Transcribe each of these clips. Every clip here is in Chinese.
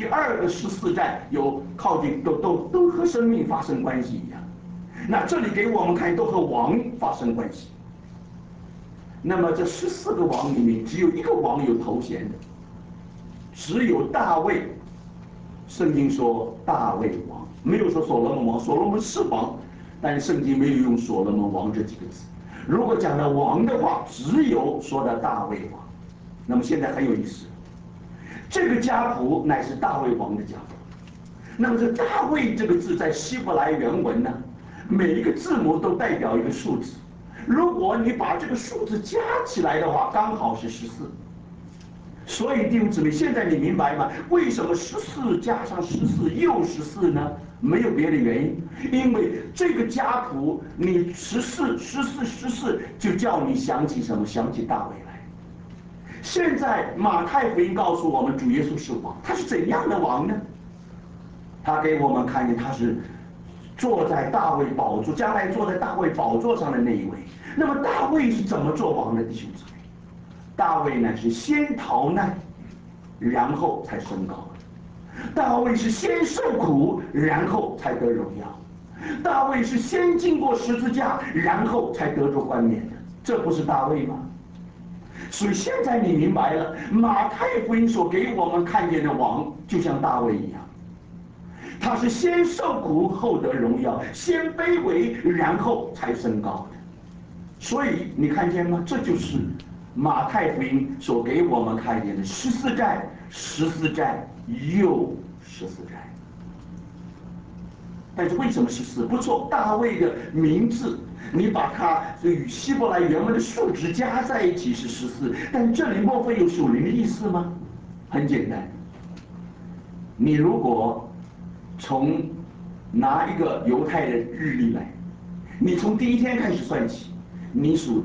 第二个14站有靠近都和生命发生关系一样。那这里给我们看都和王发生关系。那么这14个王里面，只有一个王有头衔的，只有大卫。圣经说大卫王，没有说所罗门王。所罗门是王，但是圣经没有用所罗门王这几个字。如果讲到王的话，只有说的大卫王。那么现在很有意思，这个家谱乃是大卫王的家谱。那么这大卫这个字在希伯来原文呢，每一个字母都代表一个数字。如果你把这个数字加起来的话，刚好是14。所以弟兄姊妹，现在你明白吗？为什么14加上14又14呢？没有别的原因，因为这个家谱，你14就叫你想起什么？想起大卫来。现在马太福音告诉我们，主耶稣是王，他是怎样的王呢？他给我们看见他是坐在大卫宝座，将来坐在大卫宝座上的那一位。那么大卫是怎么做王的？弟兄姊妹，大卫呢是先逃难，然后才升高的。大卫是先受苦，然后才得荣耀。大卫是先经过十字架，然后才得着冠冕的。这不是大卫吗？所以现在你明白了，马太福音所给我们看见的王，就像大卫一样，他是先受苦后得荣耀，先卑微然后才升高的。所以你看见吗？这就是马太福音所给我们看见的14站又14站。但是为什么14？不错，大卫的名字，你把它与希伯来原文的数值加在一起是14，但这里莫非有属灵的意思吗？很简单，你如果从拿一个犹太的日历来，你从第一天开始算起，你数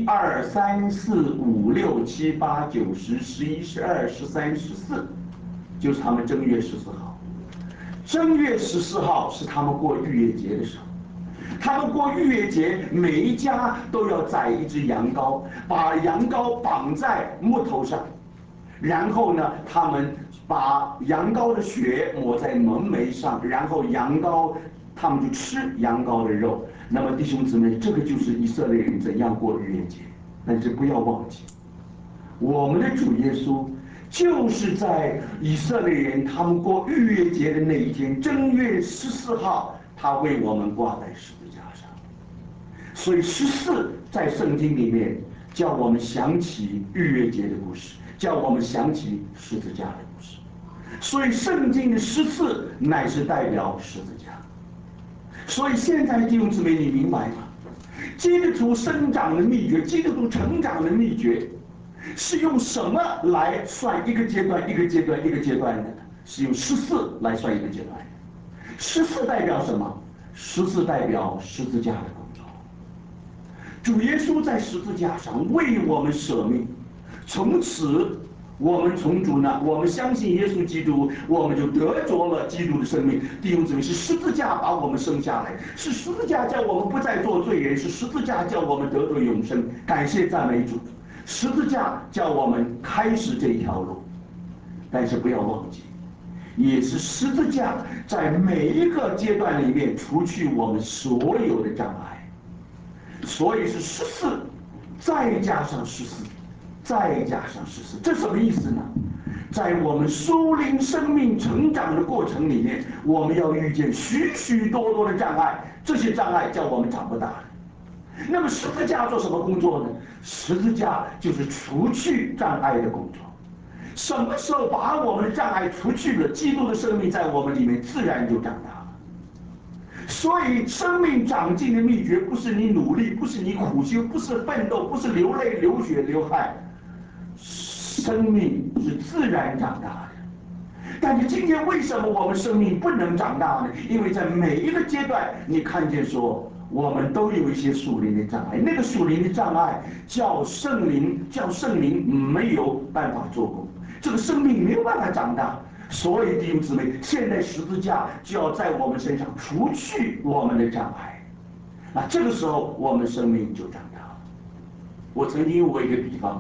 1、2、3、4、5、6、7、8、9、10、11、12、13、14，就是他们正月14号。正月14号是他们过逾越节的时候，他们过逾越节，每一家都要宰一只羊羔，把羊羔绑在木头上，然后呢，他们把羊羔的血抹在门楣上，然后羊羔他们就吃羊羔的肉。那么弟兄姊妹，这个就是以色列人怎样过逾越节。但是不要忘记，我们的主耶稣就是在以色列人他们过逾越节的那一天，正月14号，他为我们挂在十字架上。所以14在圣经里面叫我们想起逾越节的故事，叫我们想起十字架的故事。所以圣经的14乃是代表十字架。所以现在弟兄姊妹，你明白吗？基督徒生长的秘诀，基督徒成长的秘诀，是用什么来算一个阶段一个阶段一个阶段的？是用14来算一个阶段的。14代表什么？14代表十字架的工作。主耶稣在十字架上为我们舍命，从此我们从主呢，我们相信耶稣基督，我们就得着了基督的生命。弟兄姊妹，是十字架把我们生下来，是十字架叫我们不再做罪人，是十字架叫我们得着永生。感谢赞美主，十字架叫我们开始这一条路。但是不要忘记，也是十字架在每一个阶段里面除去我们所有的障碍。所以是14，再加上14，再加上14，这什么意思呢？在我们属灵生命成长的过程里面，我们要遇见许许多多的障碍，这些障碍叫我们长不大。那么十字架做什么工作呢？十字架就是除去障碍的工作。什么时候把我们的障碍除去了，基督的生命在我们里面自然就长大了。所以生命长进的秘诀不是你努力，不是你苦修，不是奋斗，不是流泪流血流汗，生命是自然长大的。但是今天为什么我们生命不能长大呢？因为在每一个阶段，你看见说我们都有一些属灵的障碍，那个属灵的障碍叫圣灵没有办法做工，这个生命没有办法长大。所以弟兄姊妹，现在十字架就要在我们身上除去我们的障碍，那这个时候我们生命就长大了。我曾经用过一个比方，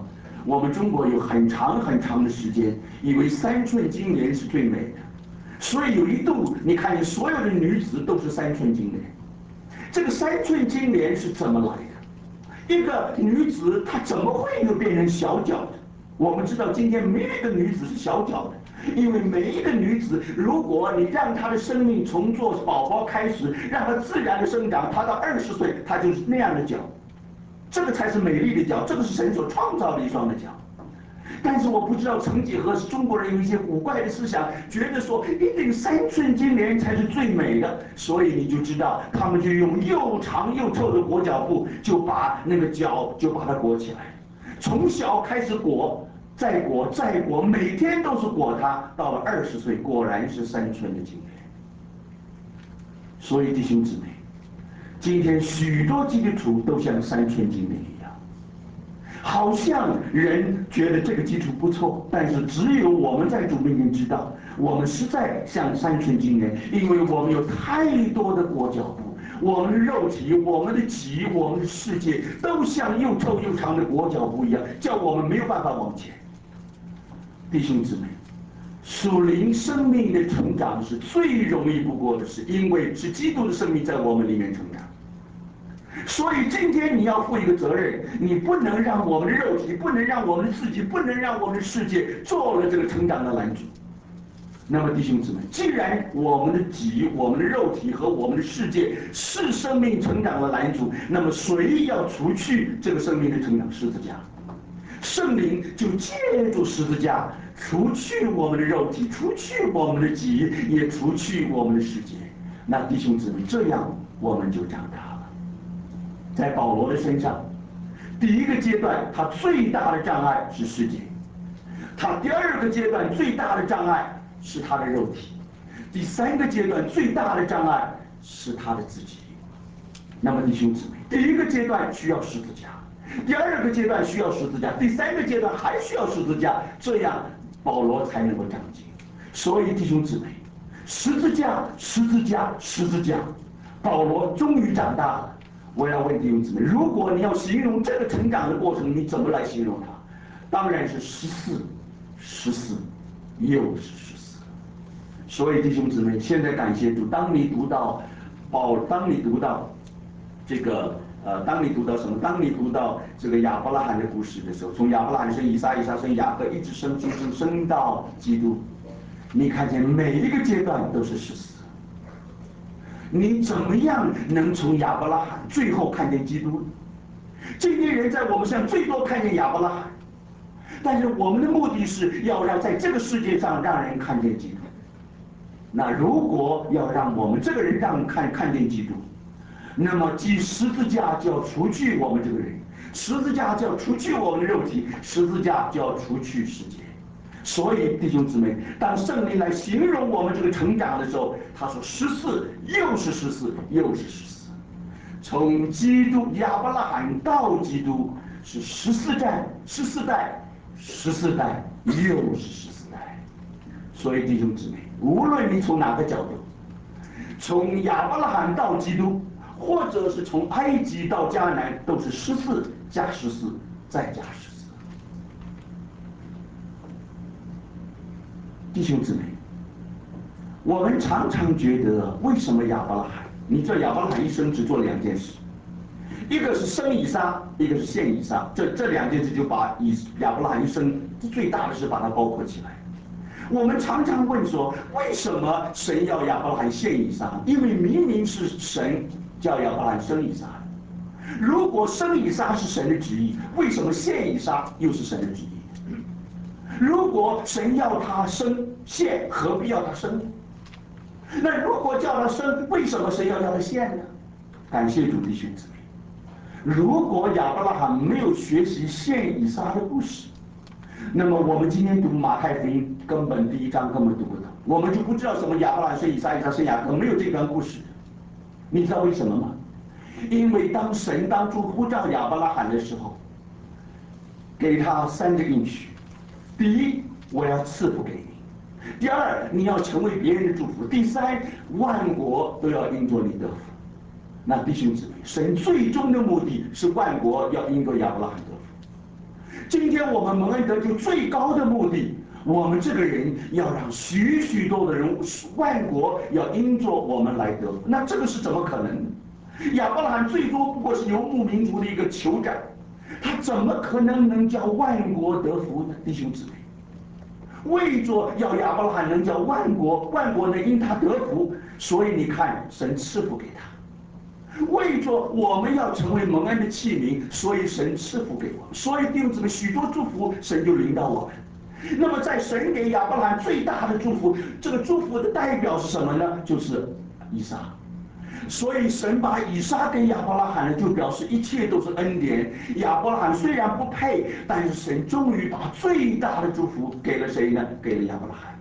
我们中国有很长很长的时间以为3寸金莲是最美的，所以有一度你看见所有的女子都是3寸金莲。这个3寸金莲是怎么来的？一个女子她怎么会又变成小脚的？我们知道今天没有一个女子是小脚的，因为每一个女子，如果你让她的生命从做宝宝开始，让她自然的生长，她到20岁，她就是那样的脚。这个才是美丽的脚，这个是神所创造的一双的脚。但是我不知道，曾几何时，中国人有一些古怪的思想，觉得说一定3寸金莲才是最美的，所以你就知道，他们就用又长又臭的裹脚布，就把那个脚就把它裹起来，从小开始裹，再裹，再裹，每天都是裹它，到了20岁，果然是3寸的金莲。所以弟兄姊妹，今天许多基督徒都像3寸金莲一样，好像人觉得这个基础不错，但是只有我们在主面前知道，我们实在像3寸金莲，因为我们有太多的裹脚布，我们的肉体、我们的己、我们的世界，都像又臭又长的裹脚布一样，叫我们没有办法往前。弟兄姊妹，属灵生命的成长是最容易不过的事，因为是基督的生命在我们里面成长。所以今天你要负一个责任，你不能让我们的肉体，不能让我们的自己，不能让我们的世界做了这个成长的拦阻。那么弟兄姊妹，既然我们的己、我们的肉体和我们的世界是生命成长的拦阻，那么谁要除去这个生命的成长？十字架。圣灵就借助十字架，除去我们的肉体，除去我们的己，也除去我们的世界。那弟兄姊妹，这样我们就长大了。在保罗的身上，第一个阶段，他最大的障碍是世界；他第二个阶段最大的障碍是他的肉体；第三个阶段最大的障碍是他的自己。那么弟兄姊妹，第一个阶段需要十字架，第二个阶段需要十字架，第三个阶段还需要十字架，这样保罗才能够长进。所以弟兄姊妹，十字架，十字架，十字架，保罗终于长大了。我要问弟兄姊妹，如果你要形容这个成长的过程，你怎么来形容它？当然是14，又是14。所以弟兄姊妹，现在感谢主，当你读到这个当你读到什么？当你读到这个亚伯拉罕的故事的时候，从亚伯拉罕生以撒，以撒生雅各，一直生到基督，你看见每一个阶段都是14。你怎么样能从亚伯拉罕最后看见基督？今天人在我们身上最多看见亚伯拉罕，但是我们的目的是要让在这个世界上让人看见基督。那如果要让我们这个人看见基督，那么即十字架就要除去我们这个人，十字架就要除去我们的肉体，十字架就要除去世界。所以弟兄姊妹，当圣灵来形容我们这个成长的时候，他说14，又是14，又是14。从基督亚伯拉罕到基督是14代，14代，14代，又是14代。所以弟兄姊妹，无论你从哪个角度，从亚伯拉罕到基督，或者是从埃及到迦南，都是14加14再加14。弟兄姊妹，我们常常觉得，为什么亚伯拉罕？你知道亚伯拉罕一生只做2件事，一个是生以撒，一个是献以撒。这2件事就把亚伯拉罕一生最大的事把它包括起来。我们常常问说，为什么神要亚伯拉罕献以撒？因为明明是神叫亚伯拉罕生以撒。如果生以撒是神的旨意，为什么献以撒又是神的旨意？如果神要他生献，何必要他生？那如果叫他生，为什么神要他献呢？感谢主，弟兄姊妹，如果亚伯拉罕没有学习献以撒的故事，那么我们今天读马太福音根本第1章根本读不懂，我们就不知道什么亚伯拉罕生以撒，以撒生雅各，没有这段故事。你知道为什么吗？因为当神当初呼召亚伯拉罕的时候，给他3个应许：第一，我要赐福给你；第二，你要成为别人的祝福；第三，万国都要因着你得福。那弟兄姊妹，神最终的目的是万国要因着亚伯拉罕得福。 今天我们蒙恩得救最高的目的，我们这个人要让许许多的人，万国要因着我们来得福。那这个是怎么可能呢？亚伯拉罕最多不过是游牧民族的一个酋长，他怎么可能叫万国得福呢？弟兄姊妹，为着要亚伯拉罕能叫万国能因他得福，所以你看神赐福给他。为着我们要成为蒙恩的器皿，所以神赐福给我们。所以弟兄姊妹，许多祝福神就临到我们。那么在神给亚伯拉罕最大的祝福，这个祝福的代表是什么呢？就是以撒。所以神把以撒给亚伯拉罕呢，就表示一切都是恩典。亚伯拉罕虽然不配，但是神终于把最大的祝福给了谁呢？给了亚伯拉罕。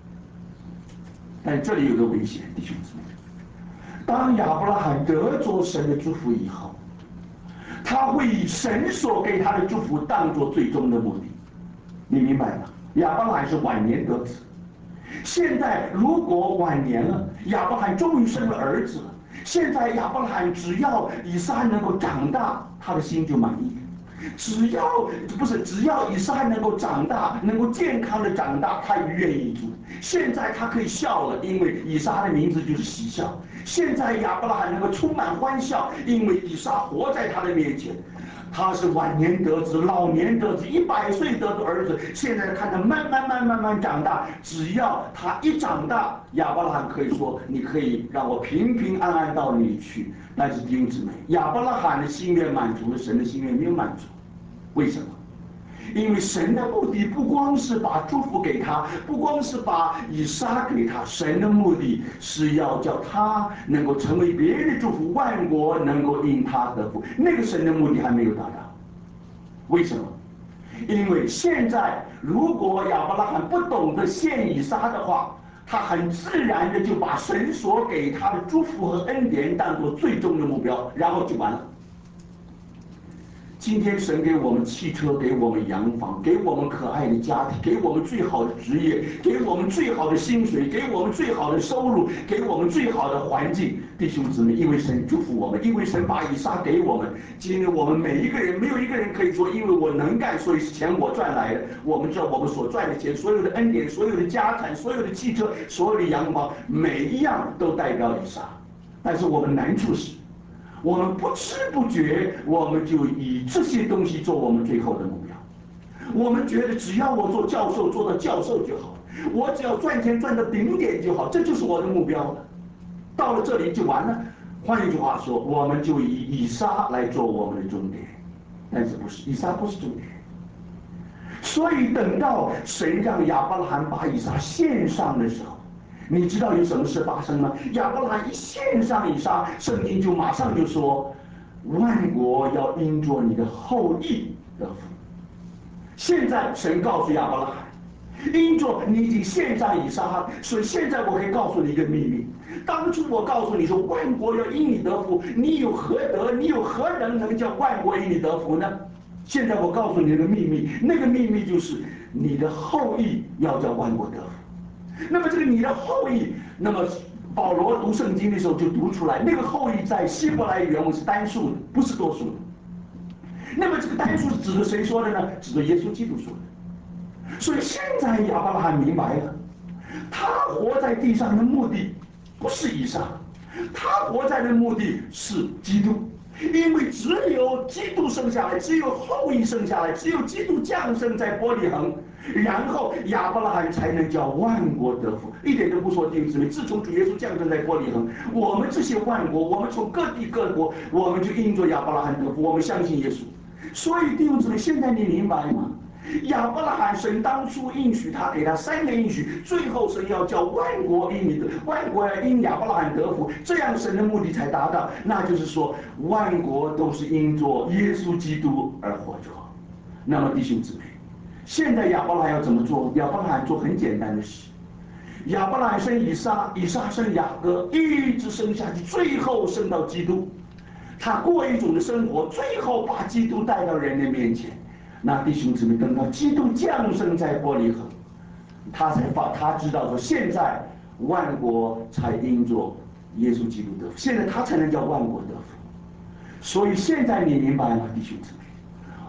但这里有个危险，弟兄姊妹，当亚伯拉罕得着神的祝福以后，他会以神所给他的祝福当作最终的目的。你明白吗？亚伯拉罕是晚年得子，现在如果晚年了，亚伯拉罕终于生了儿子了。现在亚伯拉罕只要以撒能够长大，他的心就满意。只要以撒能够长大，能够健康的长大，他也愿意做。现在他可以笑了，因为以撒的名字就是喜笑。现在亚伯拉罕能够充满欢笑，因为以撒活在他的面前。他是晚年得子，老年得子，100岁得的儿子。现在看他慢慢长大，只要他一长大，亚伯拉罕可以说：“你可以让我平平安安到那里去。”但是弟兄姊妹，亚伯拉罕的心愿满足了，神的心愿没有满足。为什么？因为神的目的不光是把祝福给他，不光是把以撒给他，神的目的是要叫他能够成为别人的祝福，万国能够因他得福。那个神的目的还没有达到。为什么？因为现在如果亚伯拉罕不懂得献以撒的话，他很自然的就把神所给他的祝福和恩典当作最终的目标，然后就完了。今天神给我们汽车，给我们洋房，给我们可爱的家庭，给我们最好的职业，给我们最好的薪水，给我们最好的收入，给我们最好的环境。弟兄姊妹，因为神祝福我们，因为神把以撒给我们，今天我们每一个人，没有一个人可以说因为我能干，所以是钱我赚来的。我们知道我们所赚的钱，所有的恩典，所有的家产，所有的汽车，所有的洋房，每一样都代表以撒。但是我们难处是，我们不知不觉，我们就以这些东西做我们最后的目标。我们觉得只要我做教授做到教授就好，我只要赚钱赚到顶点就好，这就是我的目标了。到了这里就完了。换一句话说，我们就以以撒来做我们的终点，但是不是，以撒不是终点。所以等到神让亚伯拉罕把以撒献上的时候，你知道有什么事发生吗？亚伯拉罕一献上以撒，圣经就马上就说，万国要因着你的后裔得福。现在神告诉亚伯拉罕，因着你已经献上以撒，所以现在我可以告诉你一个秘密。当初我告诉你说万国要因你得福，你有何德？你有何能叫万国因你得福呢？现在我告诉你一个秘密，那个秘密就是你的后裔要叫万国得福。那么这个你的后裔，那么保罗读圣经的时候就读出来，那个后裔在希伯来原文是单数的，不是多数的。那么这个单数是指着谁说的呢？指着耶稣基督说的。所以现在亚伯拉罕明白了，他活在地上的目的不是以撒，他活在的目的是基督。因为只有基督生下来，只有后裔生下来，只有基督降生在伯利恒，然后亚伯拉罕才能叫万国得福。一点都不说弟兄姊妹，自从主耶稣降生在伯利恒，我们这些万国，我们从各地各国，我们就因着亚伯拉罕得福，我们相信耶稣。所以弟兄姊妹，现在你明白吗？亚伯拉罕神当初应许他，给他3个应许，最后神要叫万国因你得，万国要因亚伯拉罕得福，这样神的目的才达到。那就是说，万国都是因着耶稣基督而活着。那么弟兄姊妹，现在亚伯拉罕要怎么做？亚伯拉罕做很简单的事，亚伯拉罕生以撒，以撒生雅各，一直生下去，最后生到基督。他过一种的生活，最后把基督带到人的面前。那弟兄姊妹，等到基督降生在伯利恒，他知道说，现在万国才因着耶稣基督得福，现在他才能叫万国得福。所以现在你明白吗，弟兄姊妹？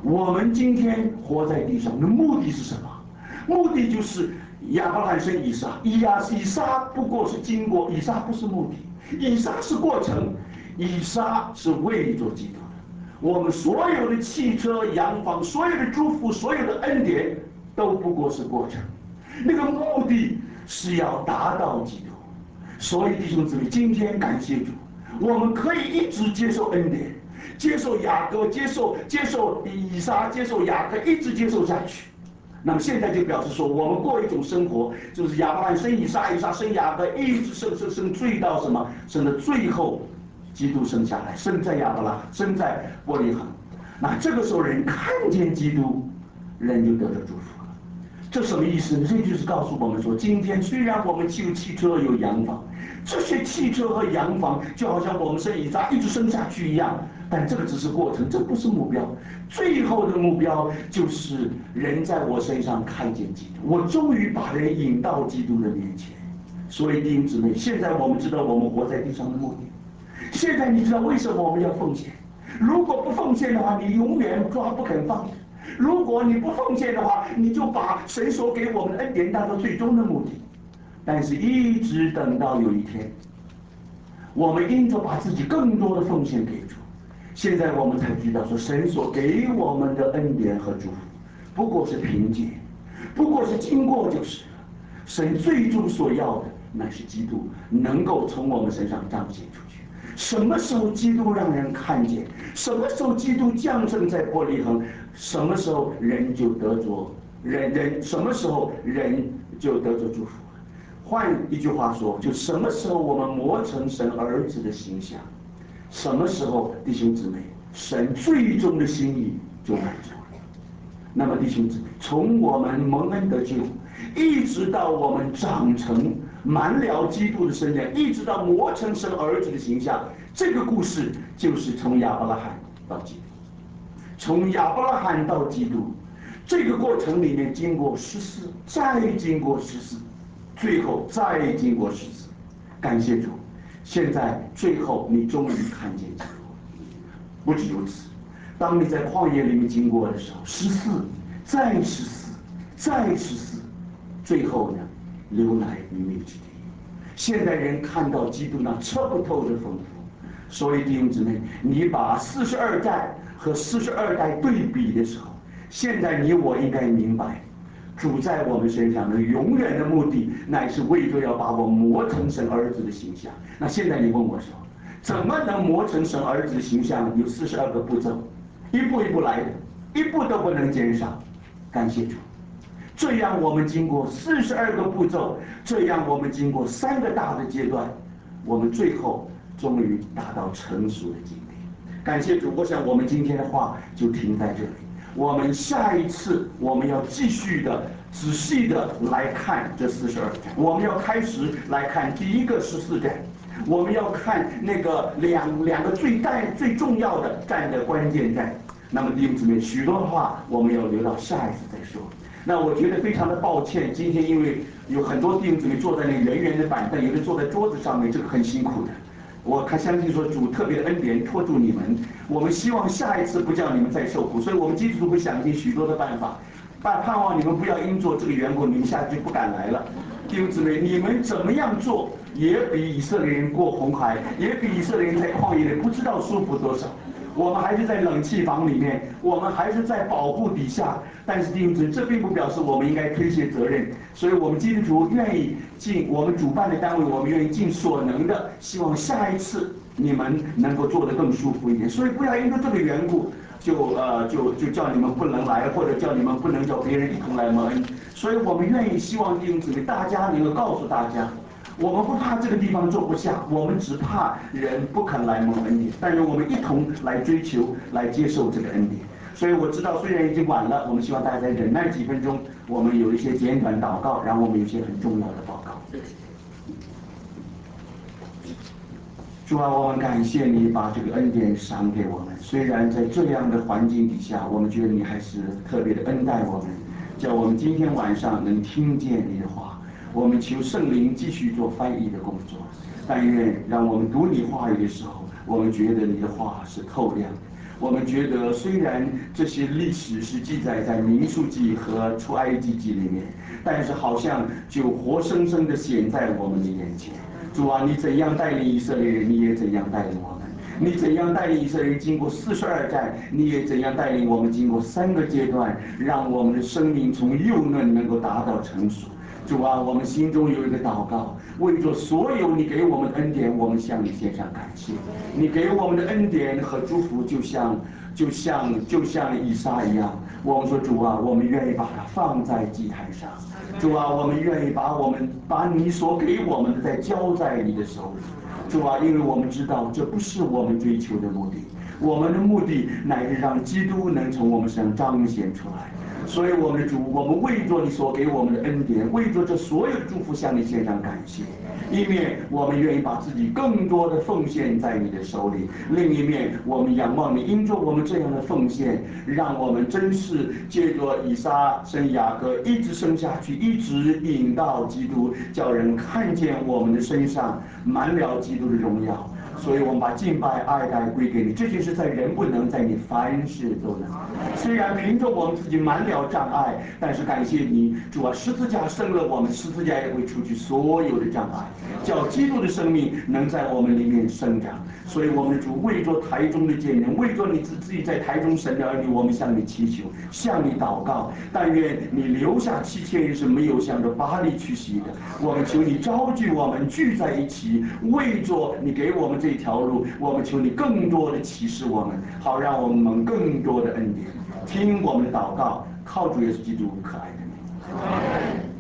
我们今天活在地上的目的是什么？目的就是亚伯拉罕生以撒，以撒不过是经过，以撒不是目的，以撒是过程，以撒是为着基督的。我们所有的汽车、洋房、所有的祝福、所有的恩典，都不过是过程，那个目的是要达到基督。所以弟兄姊妹，今天感谢主，我们可以一直接受恩典，接受雅各，接受以撒，接受雅各，一直接受下去。那么现在就表示说，我们过一种生活，就是亚伯拉罕生以撒，以撒生雅各，一直生，追到什么？生到最后，基督生下来，生在亚伯拉罕，生在伯利恒。那这个时候人看见基督，人就得到祝福了。这什么意思呢？这就是告诉我们说，今天虽然我们有汽车有洋房，这些汽车和洋房就好像我们生以撒一直生下去一样，但这个只是过程，这不是目标。最后的目标就是人在我身上看见基督，我终于把人引到基督的面前。所以弟兄姊妹，现在我们知道我们活在地上的目的。现在你知道为什么我们要奉献？如果不奉献的话，你永远抓不肯放。如果你不奉献的话，你就把神所给我们的恩典当作最终的目的。但是，一直等到有一天，我们因着把自己更多的奉献给主，现在我们才知道说，神所给我们的恩典和祝福，不过是凭借，不过是经过就是了。神最终所要的，乃是基督能够从我们身上彰显出去。什么时候基督让人看见？什么时候基督降生在伯利恒？什么时候人就得着什么时候人就得着祝福？换一句话说，就什么时候我们磨成神儿子的形象，什么时候弟兄姊妹，神最终的心意就满足了。那么弟兄姊妹，从我们蒙恩得救，一直到我们长成满了基督的身量，一直到磨成神儿子的形象，这个故事就是从亚伯拉罕到基督，从亚伯拉罕到基督，这个过程里面经过14，再经过14，最后再经过14。感谢主，现在最后你终于看见基督。不止如此，当你在旷野里面经过的时候，14，再14，再14，最后呢，流奶与蜜之地。现在人看到基督那测不透的丰富，所以弟兄姊妹，你把42代和42代对比的时候，现在你我应该明白，主在我们身上的永远的目的，乃是为着要把我磨成神儿子的形象。那现在你问我说，怎么能磨成神儿子的形象？有42个步骤，一步一步来的，一步都不能减少。感谢主，这样我们经过42个步骤，这样我们经过3个大的阶段，我们最后终于达到成熟的境地。感谢主，我想我们今天的话就停在这里。我们下一次我们要继续的仔细的来看这42站，我们要开始来看第一个14站，我们要看那个两个最重要的站的关键站。那么弟兄姊妹，许多的话我们要留到下一次再说。那我觉得非常的抱歉，今天因为有很多弟兄姊妹坐在那圆圆的板凳，有的坐在桌子上面，这个很辛苦的。我相信说主特别的恩典托住你们，我们希望下一次不叫你们再受苦，所以我们基督徒会想尽许多的办法，盼望你们不要因做这个缘故，你们下次就不敢来了。弟兄姊妹，你们怎么样做，也比以色列人过红海，也比以色列人在旷野里不知道舒服多少。我们还是在冷气房里面，我们还是在保护底下，但是弟兄姊妹，这并不表示我们应该推卸责任。所以我们基督徒愿意尽我们主办的单位，我们愿意尽所能的，希望下一次你们能够做得更舒服一点。所以不要因为这个缘故就叫你们不能来，或者叫你们不能叫别人一同来蒙恩。所以我们愿意希望弟兄姊妹大家能够告诉大家，我们不怕这个地方坐不下，我们只怕人不肯来蒙恩典，但是我们一同来追求，来接受这个恩典。所以我知道虽然已经晚了，我们希望大家再忍耐几分钟，我们有一些简短祷告，然后我们有一些很重要的报告。主啊，我们感谢你把这个恩典赏给我们。虽然在这样的环境底下，我们觉得你还是特别的恩待我们，叫我们今天晚上能听见你的话。我们求圣灵继续做翻译的工作，但愿让我们读你话语的时候，我们觉得你的话是透亮的， 我们觉得虽然这些历史是记载在民数记和出埃及记里面，但是好像就活生生的显在我们的眼前。主啊，你怎样带领以色列人，你也怎样带领我们。你怎样带领以色列人经过42战，你也怎样带领我们经过3个阶段，让我们的生命从幼嫩能够达到成熟。主啊，我们心中有一个祷告，为着所有你给我们的恩典，我们向你献上感谢。你给我们的恩典和祝福，就像以撒一样。我们说主啊，我们愿意把它放在祭坛上。主啊，我们愿意把你所给我们的再交在你的手里。主啊，因为我们知道这不是我们追求的目的，我们的目的乃是让基督能从我们身上彰显出来。所以，我们的主，我们为着你所给我们的恩典，为着这所有的祝福，向你献上感谢。一面，我们愿意把自己更多的奉献在你的手里；另一面，我们仰望你，因着我们这样的奉献，让我们真是借着以撒生雅各，一直生下去，一直引到基督，叫人看见我们的身上满了基督的荣耀。所以我们把敬拜爱戴归给你，这就是在人不能，在你凡事都能。虽然凭着我们自己满了障碍，但是感谢你，主啊，十字架生了我们，十字架也会除去所有的障碍，叫基督的生命能在我们里面生长。所以我们的主为着台中的见证，为着你自己在台中神的儿女，我们向你祈求，向你祷告。但愿你留下7000人是没有向着巴黎去袭的。我们求你招聚我们聚在一起，为着你给我们这条路，我们求你更多的启示我们，好让我们蒙更多的恩典。听我们的祷告，靠主耶稣基督可爱的名。